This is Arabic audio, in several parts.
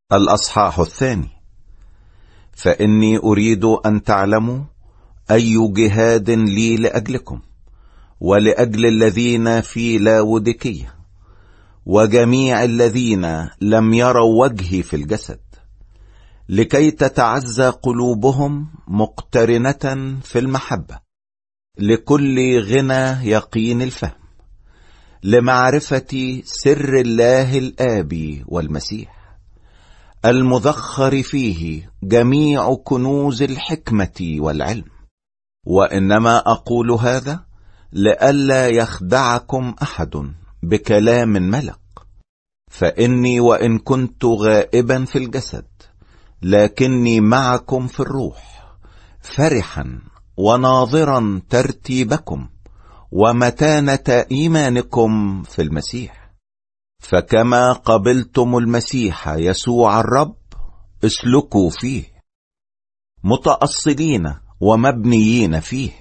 الأصحاح 2. فإني أريد أن تعلموا أي جهاد لي لأجلكم ولأجل الذين في لاوديكية وجميع الذين لم يروا وجهي في الجسد، لكي تتعزى قلوبهم مقترنة في المحبة لكل غنى يقين الفهم، لمعرفة سر الله الآب والمسيح المذخر فيه جميع كنوز الحكمة والعلم. وإنما أقول هذا لئلا يخدعكم أحد بكلام ملق، فإني وإن كنت غائبا في الجسد لكني معكم في الروح، فرحا وناظرا ترتيبكم ومتانة إيمانكم في المسيح. فكما قبلتم المسيح يسوع الرب اسلكوا فيه، متأصلين ومبنيين فيه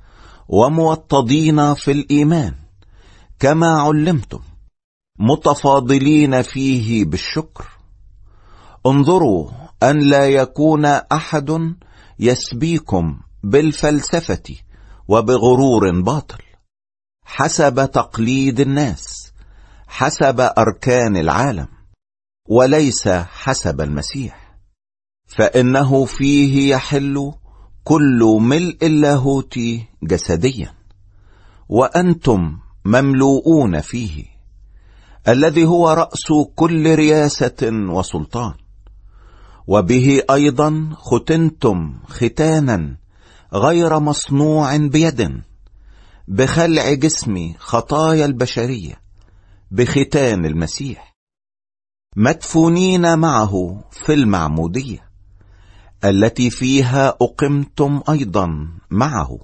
وموطدين في الإيمان كما علمتم، متفاضلين فيه بالشكر. انظروا أن لا يكون أحد يسبيكم بالفلسفة وبغرور باطل حسب تقليد الناس، حسب أركان العالم، وليس حسب المسيح، فإنه فيه يحل كل ملء اللاهوت جسديا، وأنتم مملوءون فيه، الذي هو رأس كل رياسة وسلطان. وبه أيضا ختنتم ختانا غير مصنوع بيد، بخلع جسم خطايا البشرية بختان المسيح، مدفونين معه في المعمودية التي فيها أقمتم أيضا معه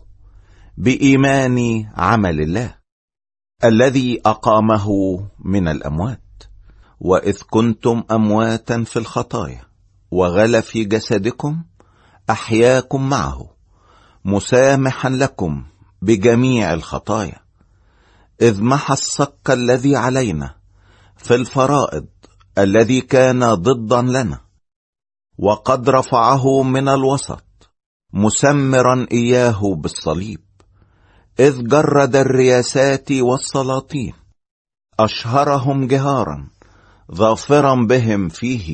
بإيمان عمل الله الذي أقامه من الأموات. وإذ كنتم أمواتا في الخطايا وغلف جسدكم أحياكم معه، مسامحا لكم بجميع الخطايا، إذ محى الصك الذي علينا في الفرائض الذي كان ضدا لنا، وقد رفعه من الوسط مسمرا إياه بالصليب، إذ جرد الرياسات والسلاطين أشهرهم جهارا ظافرا بهم فيه.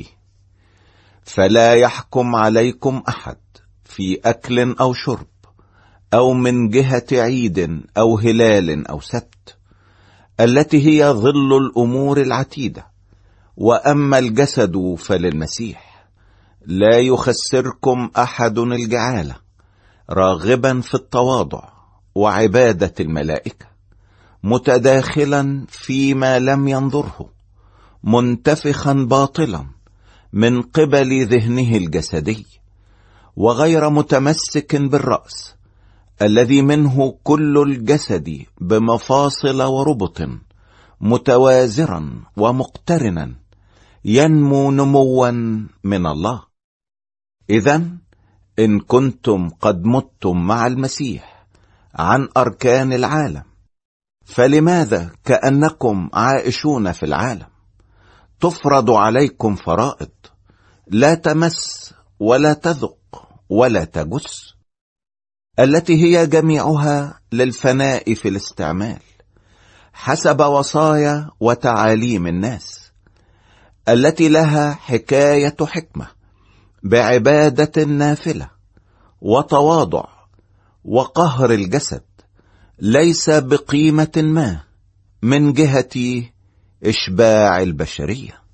فلا يحكم عليكم أحد في أكل أو شرب أو من جهة عيد أو هلال أو سبت، التي هي ظل الأمور العتيدة، وأما الجسد فللمسيح. لا يخسركم أحد الجعالة، راغبا في التواضع وعبادة الملائكة، متداخلا فيما لم ينظره، منتفخا باطلا من قبل ذهنه الجسدي، وغير متمسك بالرأس الذي منه كل الجسد بمفاصل وربط، متوازرا ومقترنا ينمو نموا من الله. إذن إن كنتم قد متم مع المسيح عن أركان العالم، فلماذا كأنكم عائشون في العالم تفرض عليكم فرائض لا تمس ولا تذق ولا تجس، التي هي جميعها للفناء في الاستعمال حسب وصايا وتعاليم الناس، التي لها حكاية حكمة بعبادة نافلة وتواضع وقهر الجسد، ليس بقيمة ما من جهة إشباع البشرية.